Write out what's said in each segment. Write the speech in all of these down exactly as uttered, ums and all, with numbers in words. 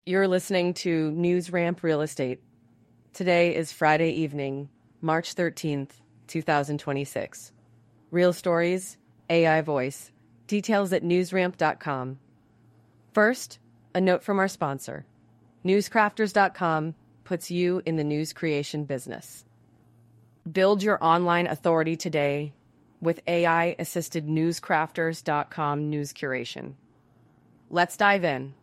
You're listening to NewsRamp Real Estate. Today is Friday evening, March thirteenth, twenty twenty-six. Real stories, A I voice. Details at newsramp dot com. First, a note from our sponsor. newscrafters dot com puts you in the news creation business. Build your online authority today with A I-assisted newscrafters dot com news curation. Let's dive in.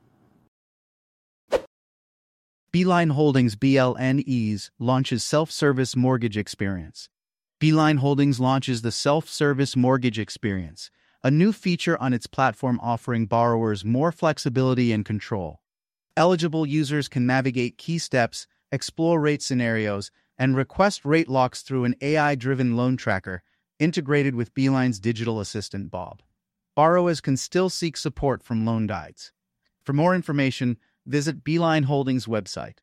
Beeline Holdings B L N Es launches self-service mortgage experience. Beeline Holdings launches the self-service mortgage experience, a new feature on its platform offering borrowers more flexibility and control. Eligible users can navigate key steps, explore rate scenarios, and request rate locks through an A I-driven loan tracker integrated with Beeline's digital assistant Bob. Borrowers can still seek support from loan guides. For more information, visit Beeline Holdings website.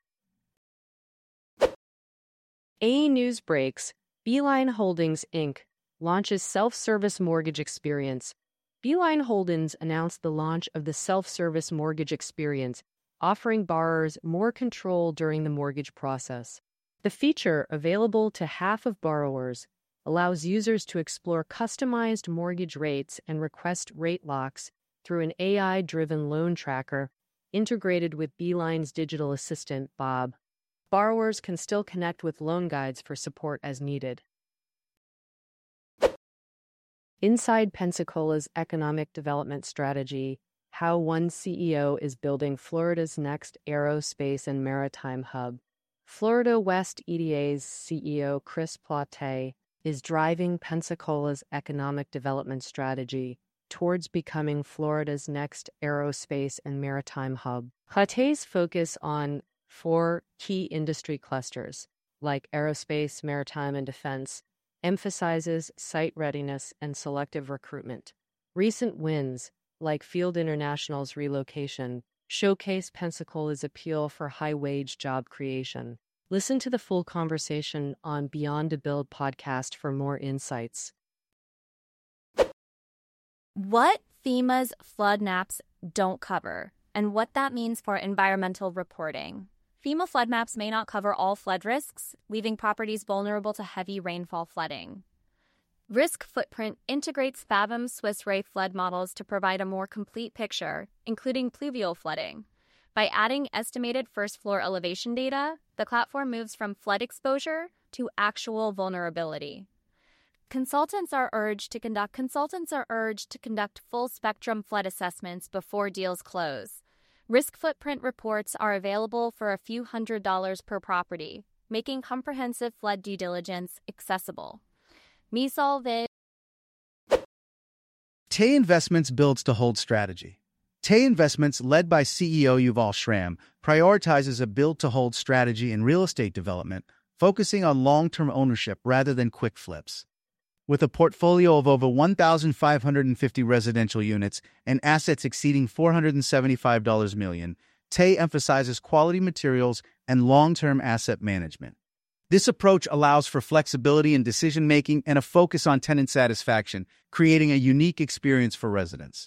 A News breaks. Beeline Holdings, Incorporated launches self-service mortgage experience. Beeline Holdings announced the launch of the self-service mortgage experience, offering borrowers more control during the mortgage process. The feature, available to half of borrowers, allows users to explore customized mortgage rates and request rate locks through an A I-driven loan tracker integrated with Beeline's digital assistant, Bob. Borrowers can still connect with loan guides for support as needed. Inside Pensacola's economic development strategy, how one C E O is building Florida's next aerospace and maritime hub. Florida West E D A's C E O Chris Plate is driving Pensacola's economic development strategy towards becoming Florida's next aerospace and maritime hub. Plate's focus on four key industry clusters, like aerospace, maritime, and defense, emphasizes site readiness and selective recruitment. Recent wins, like Field International's relocation, showcase Pensacola's appeal for high-wage job creation. Listen to the full conversation on Beyond a Build podcast for more insights. What FEMA's flood maps don't cover, and what that means for environmental reporting. FEMA flood maps may not cover all flood risks, leaving properties vulnerable to heavy rainfall flooding. Risk Footprint integrates Fathom Swiss Re flood models to provide a more complete picture, including pluvial flooding. By adding estimated first-floor elevation data, the platform moves from flood exposure to actual vulnerability. Consultants are urged to conduct consultants are urged to conduct full-spectrum flood assessments before deals close. Risk Footprint reports are available for a few hundred dollars per property, making comprehensive flood due diligence accessible. MeSolve it. Tay Investments builds to hold strategy. Tay Investments, led by C E O Yuval Shram, prioritizes a build-to-hold strategy in real estate development, focusing on long-term ownership rather than quick flips. With a portfolio of over one thousand five hundred fifty residential units and assets exceeding four hundred seventy-five million dollars, Tay emphasizes quality materials and long-term asset management. This approach allows for flexibility in decision-making and a focus on tenant satisfaction, creating a unique experience for residents.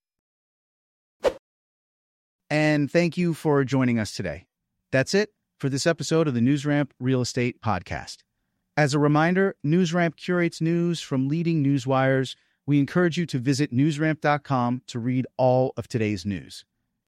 And thank you for joining us today. That's it for this episode of the NewsRamp Real Estate Podcast. As a reminder, NewsRamp curates news from leading newswires. We encourage you to visit newsramp dot com to read all of today's news.